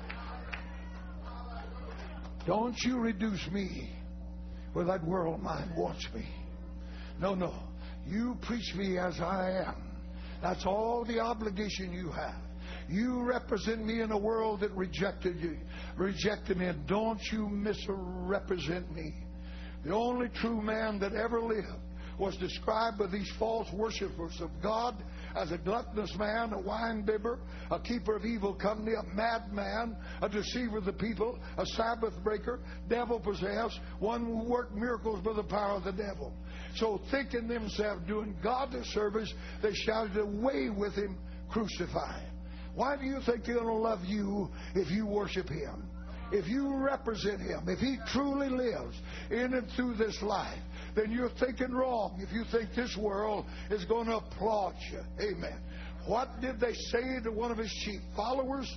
Don't you reduce me where that world mind wants me. No. You preach me as I am. That's all the obligation you have. You represent me in a world that rejected me, and don't you misrepresent me. The only true man that ever lived was described by these false worshipers of God as a gluttonous man, a wine-bibber, a keeper of evil company, a madman, a deceiver of the people, a Sabbath breaker, devil-possessed, one who worked miracles by the power of the devil. So thinking themselves doing God a service, they shouted, away with him, crucify him. Why do you think they're going to love you if you worship him? If you represent him, if he truly lives in and through this life, then you're thinking wrong if you think this world is going to applaud you. Amen. What did they say to one of his chief followers?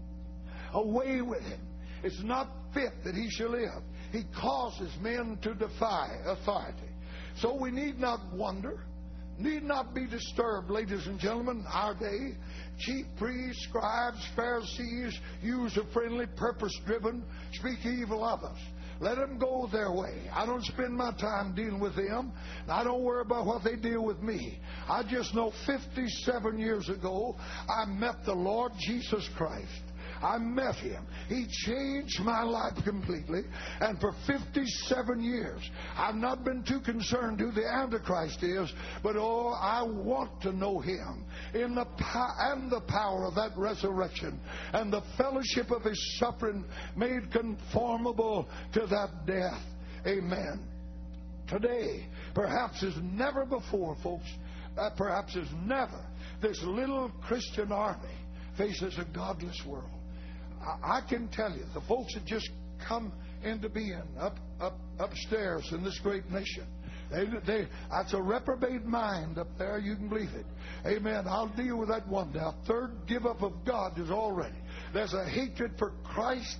Away with him. It's not fit that he shall live. He causes men to defy authority. So we need not wonder, need not be disturbed, ladies and gentlemen, our day. Chief priests, scribes, Pharisees, user-friendly, purpose-driven, speak evil of us. Let them go their way. I don't spend my time dealing with them. I don't worry about what they deal with me. I just know 57 years ago, I met the Lord Jesus Christ. I met him. He changed my life completely. And for 57 years, I've not been too concerned who the Antichrist is, but I want to know him in the power of that resurrection and the fellowship of his suffering made conformable to that death. Amen. Today, perhaps as never before, folks, perhaps as never, this little Christian army faces a godless world. I can tell you, the folks that just come into being upstairs in this great nation, That's a reprobate mind up there. You can believe it. Amen. I'll deal with that one day. A third give up of God is already. There's a hatred for Christ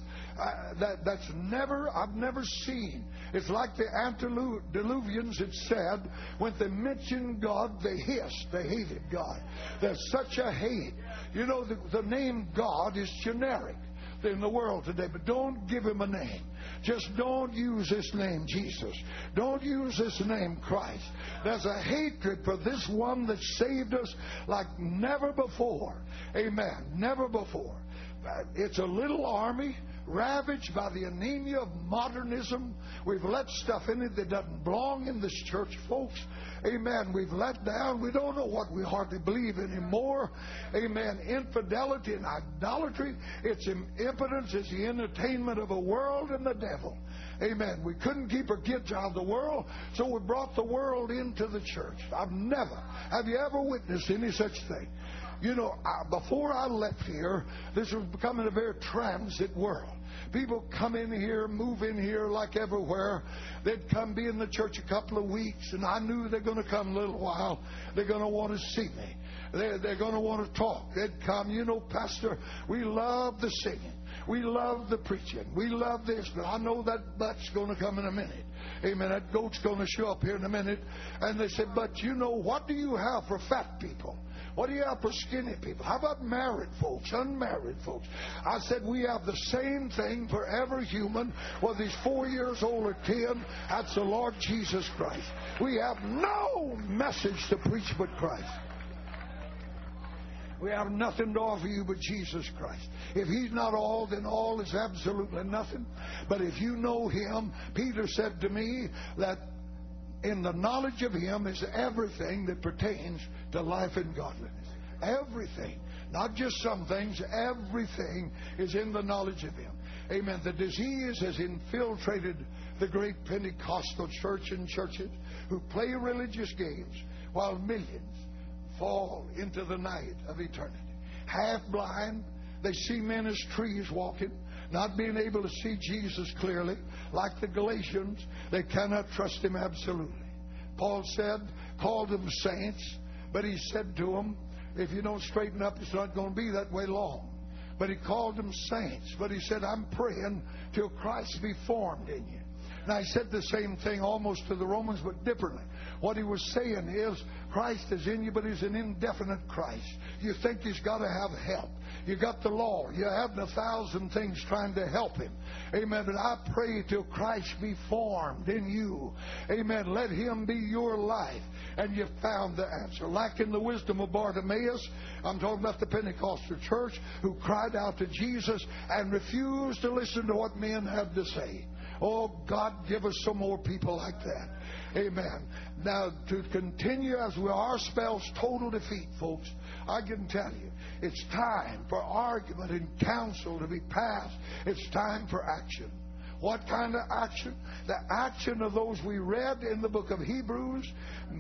I've never seen. It's like the antediluvians had said, when they mentioned God, they hissed. They hated God. There's such a hate. You know, the name God is generic in the world today, but don't give him a name. Just don't use this name, Jesus. Don't use this name, Christ. There's a hatred for this one that saved us like never before. Amen. Never before. It's a little army ravaged by the anemia of modernism. We've let stuff in it that doesn't belong in this church, folks. Amen. We've let down. We don't know what we hardly believe anymore. Amen. Infidelity and idolatry. It's impotence. It's the entertainment of a world and the devil. Amen. We couldn't keep our kids out of the world, so we brought the world into the church. Have you ever witnessed any such thing? You know, before I left here, this was becoming a very transit world. People come in here, move in here like everywhere. They'd come be in the church a couple of weeks, and I knew they're going to come a little while. They're going to want to see me. They're going to want to talk. They'd come, you know, Pastor, we love the singing. We love the preaching. We love this, but I know that butt's going to come in a minute. Amen. That goat's going to show up here in a minute. And they said, but you know, what do you have for fat people? What do you have for skinny people? How about married folks, unmarried folks? I said, we have the same thing for every human, whether he's 4 years old or 10. That's the Lord Jesus Christ. We have no message to preach but Christ. We have nothing to offer you but Jesus Christ. If he's not all, then all is absolutely nothing. But if you know him, Peter said to me that in the knowledge of him is everything that pertains to life and godliness. Everything. Not just some things. Everything is in the knowledge of him. Amen. The disease has infiltrated the great Pentecostal church and churches who play religious games while millions fall into the night of eternity. Half blind, they see men as trees walking, not being able to see Jesus clearly. Like the Galatians, they cannot trust him absolutely. Paul said, called them saints, but he said to them, if you don't straighten up, it's not going to be that way long. But he called them saints, but he said, I'm praying till Christ be formed in you. And I said the same thing almost to the Romans, but differently. What he was saying is, Christ is in you, but he's an indefinite Christ. You think he's got to have help. You got the law. You have 1,000 things trying to help him. Amen. But I pray till Christ be formed in you. Amen. Let him be your life. And you found the answer. Like in the wisdom of Bartimaeus, I'm talking about the Pentecostal church who cried out to Jesus and refused to listen to what men had to say. Oh, God, give us some more people like that. Amen. Now, to continue as we are, spells total defeat, folks. I can tell you, it's time for argument and counsel to be passed. It's time for action. What kind of action? The action of those we read in the book of Hebrews,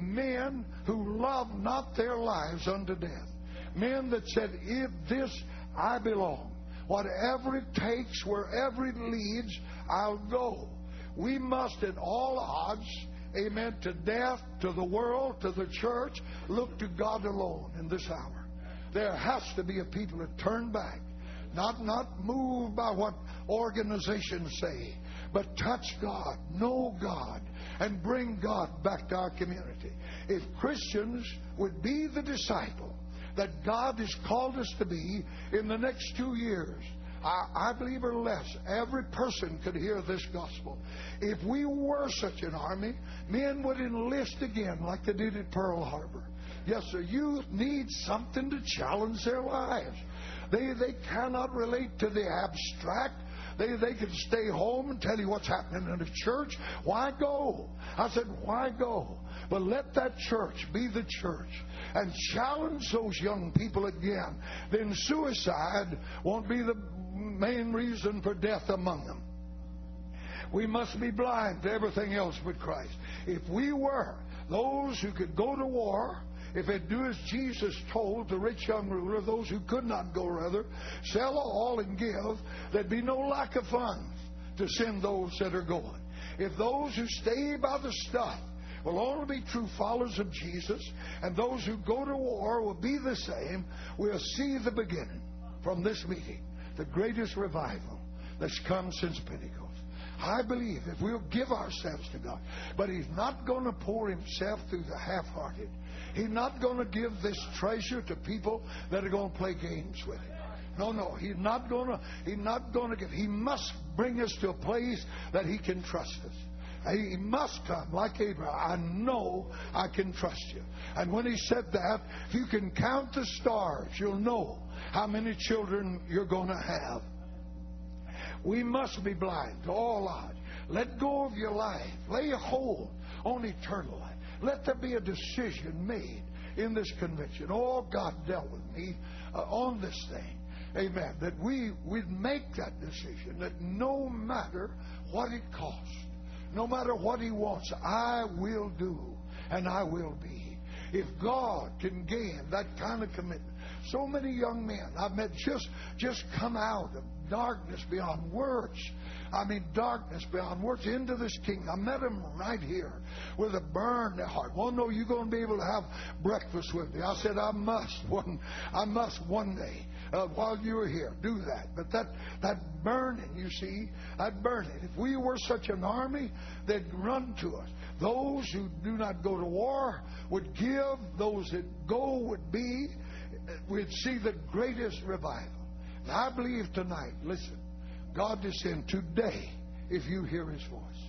men who loved not their lives unto death. Men that said, if this I belong. Whatever it takes, wherever it leads, I'll go. We must at all odds, amen, to death, to the world, to the church, look to God alone in this hour. There has to be a people that turn back, not moved by what organizations say, but touch God, know God, and bring God back to our community. If Christians would be the disciple that God has called us to be in the next 2 years, I believe or less, every person could hear this gospel. If we were such an army, men would enlist again like they did at Pearl Harbor. Yes, sir, youth needs something to challenge their lives. They cannot relate to the abstract. They can stay home and tell you what's happening in the church. Why go? I said, why go? But let that church be the church and challenge those young people again. Then suicide won't be the main reason for death among them. We must be blind to everything else but Christ. If we were those who could go to war, if it do as Jesus told the rich young ruler, those who could not go rather, sell all and give, there'd be no lack of funds to send those that are going. If those who stay by the stuff will only be true followers of Jesus, and those who go to war will be the same. We'll see the beginning from this meeting, the greatest revival that's come since Pentecost. I believe if we'll give ourselves to God, but He's not going to pour Himself through the half-hearted. He's not going to give this treasure to people that are going to play games with it. No, He's not going to give. He must bring us to a place that He can trust us. He must come like Abraham. I know I can trust you. And when He said that, if you can count the stars, you'll know how many children you're going to have. We must be blind to all odds. Let go of your life. Lay a hold on eternal life. Let there be a decision made in this convention. Oh, God dealt with me on this thing. Amen. That we'd make that decision, that no matter what it costs, no matter what He wants, I will do and I will be. If God can gain that kind of commitment. So many young men I've met just come out of darkness beyond words. I mean, darkness beyond words into this kingdom. I met them right here with a burn in their heart. Well, no, you're going to be able to have breakfast with me. I said, I must one day while you're here do that. But that burning, you see, that burning. If we were such an army, they'd run to us. Those who do not go to war would give. Those that go would be. We'd see the greatest revival. And I believe tonight, listen, God is saying today, if you hear His voice.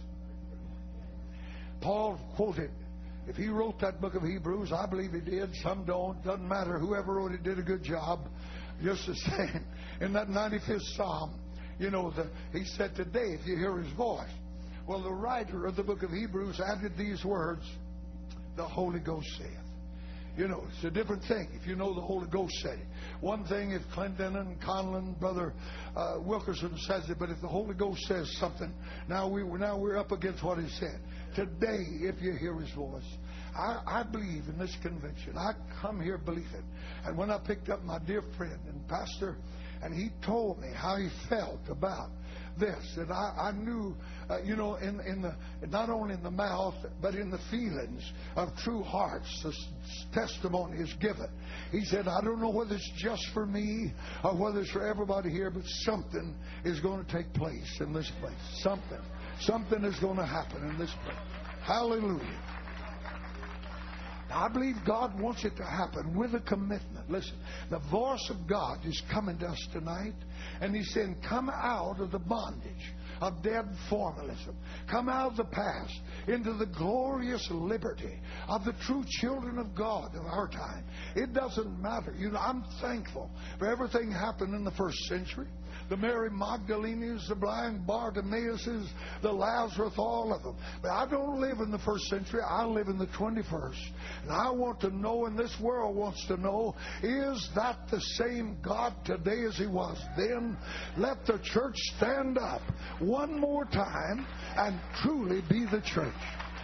Paul quoted, if he wrote that book of Hebrews, I believe he did. Some don't. Doesn't matter. Whoever wrote it did a good job. Just the same. In that 95th Psalm, he said today, if you hear His voice. Well, the writer of the book of Hebrews added these words, the Holy Ghost saith. It's a different thing if you know the Holy Ghost said it. One thing if Clinton and Conlon, Brother Wilkerson says it, but if the Holy Ghost says something, now we're up against what He said. Today, if you hear His voice, I believe in this convention. I come here believing. And when I picked up my dear friend and pastor, and he told me how he felt about this, that I knew, in the not only in the mouth but in the feelings of true hearts, the testimony is given. He said, I don't know whether it's just for me or whether it's for everybody here, but something is going to take place in this place. Something is going to happen in this place. Hallelujah. I believe God wants it to happen with a commitment. Listen, the voice of God is coming to us tonight, and He's saying, come out of the bondage of dead formalism. Come out of the past into the glorious liberty of the true children of God of our time. It doesn't matter. I'm thankful for everything happened in the first century. The Mary Magdalenes, the blind Bartimaeuses, the Lazarus, all of them. But I don't live in the first century. I live in the 21st. And I want to know, and this world wants to know, is that the same God today as He was then? Let the church stand up one more time and truly be the church.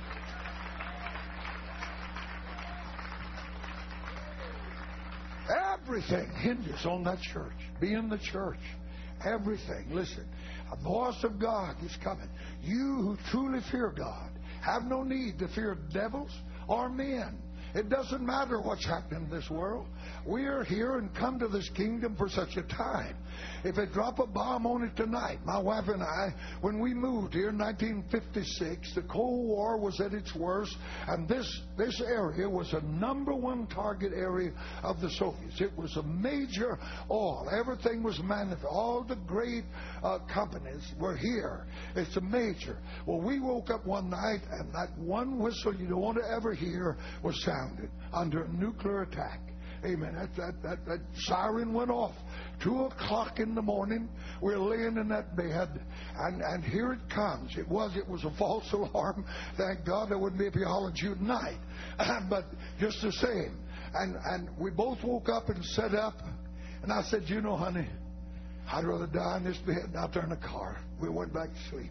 Everything hinges on that church, being the church. Everything. Listen, a voice of God is coming. You who truly fear God have no need to fear devils or men. It doesn't matter what's happening in this world. We are here and come to this kingdom for such a time. If they drop a bomb on it tonight, my wife and I, when we moved here in 1956, the Cold War was at its worst, and this area was a number one target area of the Soviets. It was a major oil. Everything was manufactured. All the great companies were here. It's a major. Well, we woke up one night, and that one whistle you don't want to ever hear was sounded under a nuclear attack. Amen. That siren went off. 2 o'clock in the morning, we're laying in that bed, and here it comes. It was a false alarm. Thank God there wouldn't be a theology tonight. But just the same. And we both woke up and sat up, and I said, honey, I'd rather die in this bed than out there in the car. We went back to sleep.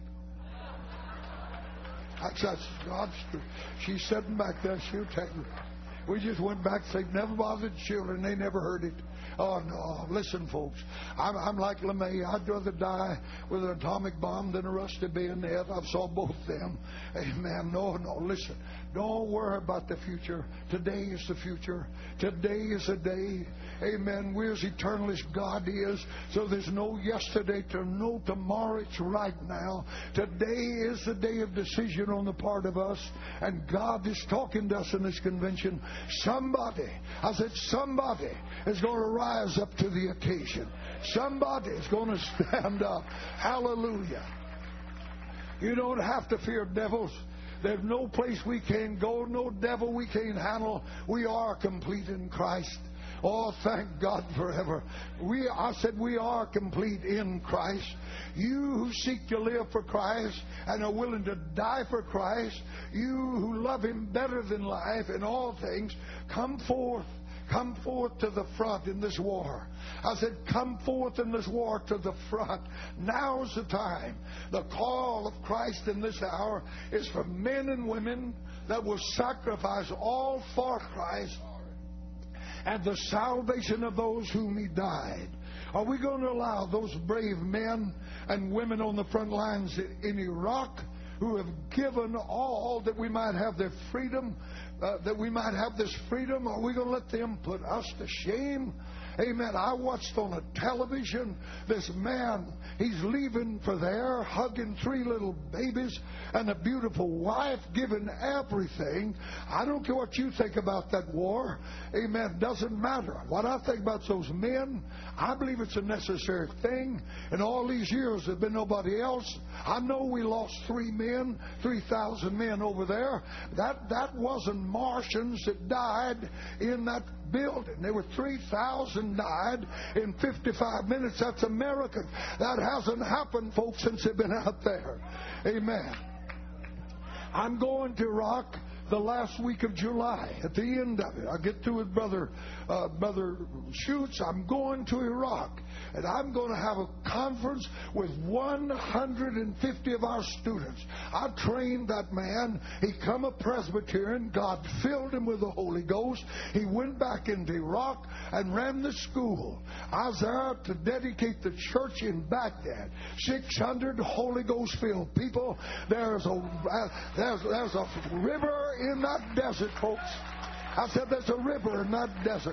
That's God's truth. She's sitting back there. She'll tell you. We just went back to sleep. Never bothered the children. They never heard it. Oh, no. Listen, folks. I'm like LeMay. I'd rather die with an atomic bomb than a rusty bayonet. I've saw both them. Amen. No. Listen. Don't worry about the future. Today is the future. Today is the day. Amen. We're as eternal as God is. So there's no yesterday to no tomorrow. It's right now. Today is the day of decision on the part of us. And God is talking to us in this convention. Somebody is going to rise up to the occasion. Somebody is going to stand up. Hallelujah. You don't have to fear devils. There's no place we can't go, no devil we can't handle. We are complete in Christ. Oh, thank God forever. I said we are complete in Christ. You who seek to live for Christ and are willing to die for Christ, you who love Him better than life in all things, come forth. Come forth to the front in this war. I said, come forth in this war to the front. Now's the time. The call of Christ in this hour is for men and women that will sacrifice all for Christ and the salvation of those whom He died. Are we going to allow those brave men and women on the front lines in Iraq who have given all that we might have their freedom, that we might have this freedom? Are we going to let them put us to shame? Amen. I watched on a television this man. He's leaving for there, hugging 3 little babies and a beautiful wife, giving everything. I don't care what you think about that war. Amen. Doesn't matter. What I think about those men, I believe it's a necessary thing. In all these years, there's been nobody else. I know we lost 3,000 men over there. That wasn't Martians that died in that building. There were 3,000 died in 55 minutes. That's American. That hasn't happened, folks, since they've been out there. Amen. I'm going to Iraq the last week of July. At the end of it, I'll get through with Brother Schutz. I'm going to Iraq, and I'm going to have a conference with 150 of our students. I trained that man. He come a Presbyterian. God filled him with the Holy Ghost. He went back into Iraq and ran the school. I was there to dedicate the church in Baghdad. 600 Holy Ghost filled people. There's a river in that desert, folks. I said there's a river in that desert.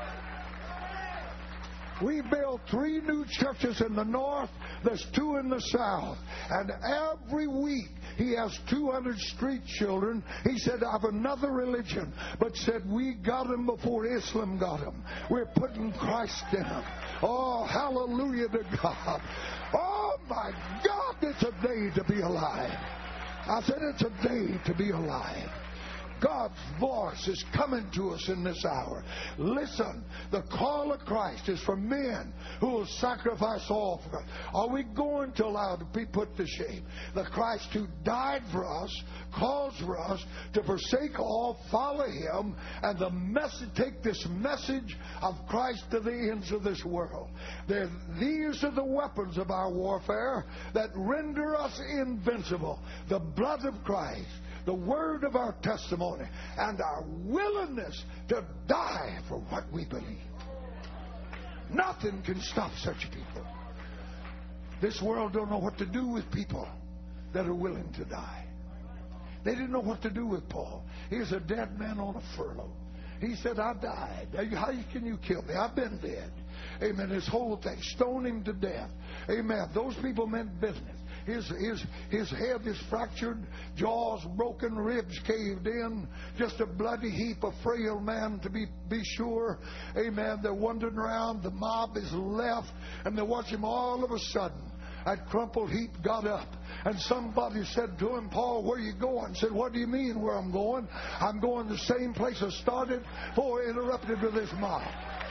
We built 3 new churches in the north. There's 2 in the south. And every week he has 200 street children. He said, I have another religion. But said, we got them before Islam got them. We're putting Christ in them. Oh, hallelujah to God. Oh, my God, it's a day to be alive. I said, it's a day to be alive. God's voice is coming to us in this hour. Listen, the call of Christ is for men who will sacrifice all for us. Are we going to allow to be put to shame? The Christ who died for us, calls for us to forsake all, follow Him, and the message, take this message of Christ to the ends of this world. These are the weapons of our warfare that render us invincible. The blood of Christ, the word of our testimony, and our willingness to die for what we believe. Nothing can stop such people. This world don't know what to do with people that are willing to die. They didn't know what to do with Paul. He was a dead man on a furlough. He said, I died. How can you kill me? I've been dead. Amen. His whole thing. Stone him to death. Amen. Those people meant business. His head is fractured, jaws broken, ribs caved in, just a bloody heap, a frail man to be sure. Amen. They're wandering around. The mob is left, and they watch him. All of a sudden, that crumpled heap got up, and somebody said to him, Paul, where are you going? He said, what do you mean where I'm going? I'm going the same place I started before I interrupted with this mob.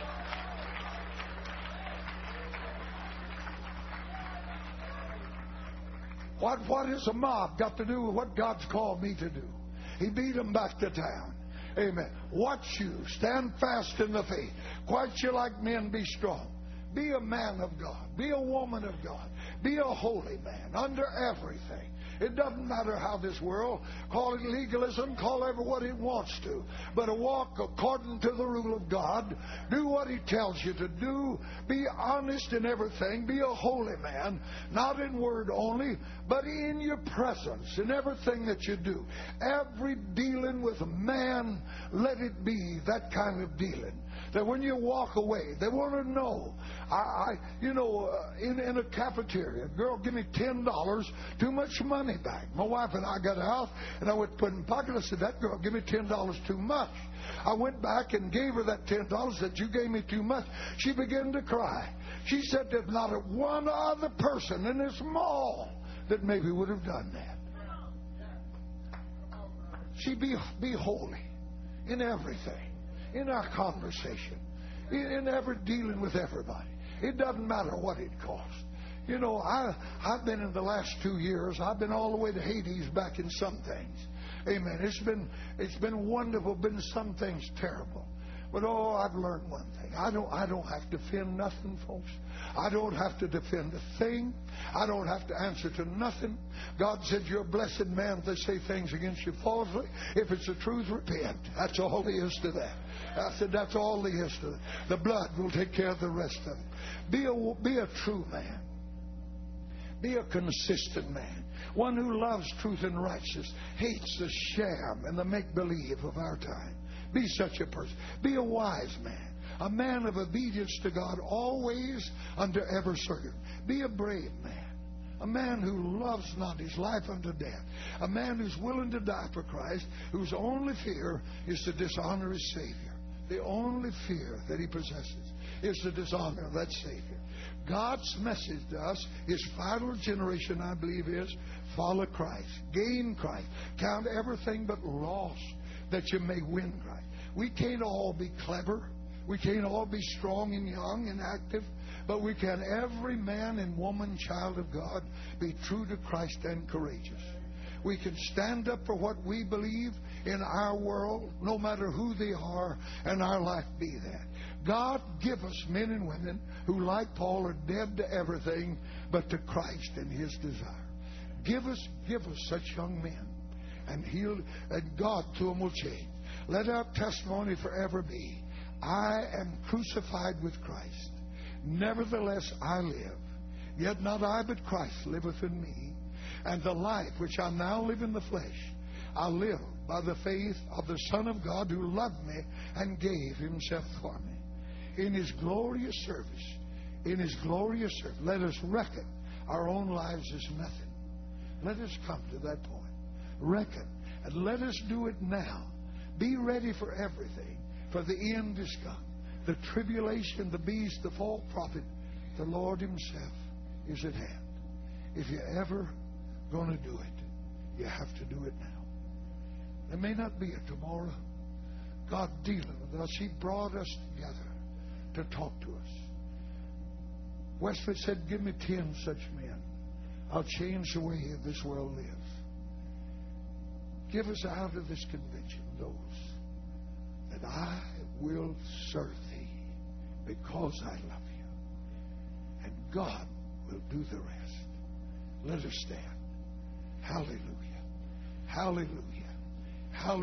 What has a mob got to do with what God's called me to do? He beat them back to town. Amen. Watch you. Stand fast in the faith. Quite you like men, be strong. Be a man of God. Be a woman of God. Be a holy man under everything. It doesn't matter how this world, call it legalism, call it what it wants to. But to walk according to the rule of God, do what He tells you to do, be honest in everything, be a holy man, not in word only, but in your presence, in everything that you do. Every dealing with man, let it be that kind of dealing. That when you walk away, they want to know. In a cafeteria, girl, give me $10, too much money back. My wife and I got out, and I went to put it in the pocket. I said, that girl, give me $10 too much. I went back and gave her that $10, said, you gave me too much. She began to cry. She said, there's not one other person in this mall that maybe would have done that. She be holy in everything. In our conversation, in every dealing with everybody. It doesn't matter what it costs. I've been in the last 2 years, I've been all the way to Hades back in some things. Amen. It's been wonderful, been some things terrible. But I've learned one thing. I don't have to defend nothing, folks. I don't have to defend a thing. I don't have to answer to nothing. God said, you're a blessed man if they say things against you falsely. If it's the truth, repent. That's all there is to that. I said, that's all there is to that. The blood will take care of the rest of it. Be a true man. Be a consistent man. One who loves truth and righteousness, hates the sham and the make-believe of our time. Be such a person. Be a wise man. A man of obedience to God always under every circumstance. Be a brave man. A man who loves not his life unto death. A man who's willing to die for Christ, whose only fear is to dishonor his Savior. The only fear that he possesses is to dishonor that Savior. God's message to us, His final generation, I believe, is follow Christ. Gain Christ. Count everything but loss that you may win Christ. We can't all be clever. We can't all be strong and young and active. But we can, every man and woman, child of God, be true to Christ and courageous. We can stand up for what we believe in our world, no matter who they are, and our life be that. God give us men and women who, like Paul, are dead to everything but to Christ and His desire. Give us such young men, and God through them will change. Let our testimony forever be, I am crucified with Christ. Nevertheless I live. Yet not I, but Christ liveth in me. And the life which I now live in the flesh, I live by the faith of the Son of God who loved me and gave Himself for me. In His glorious service, let us reckon our own lives as nothing. Let us come to that point. Reckon. And let us do it now. Be ready for everything, for the end is come. The tribulation, the beast, the false prophet, the Lord Himself is at hand. If you're ever going to do it, you have to do it now. There may not be a tomorrow. God dealing with us. He brought us together to talk to us. Wesley said, give me 10 such men. I'll change the way this world lives. Give us out of this convention those that I will serve Thee because I love You. And God will do the rest. Let us stand. Hallelujah. Hallelujah. Hallelujah.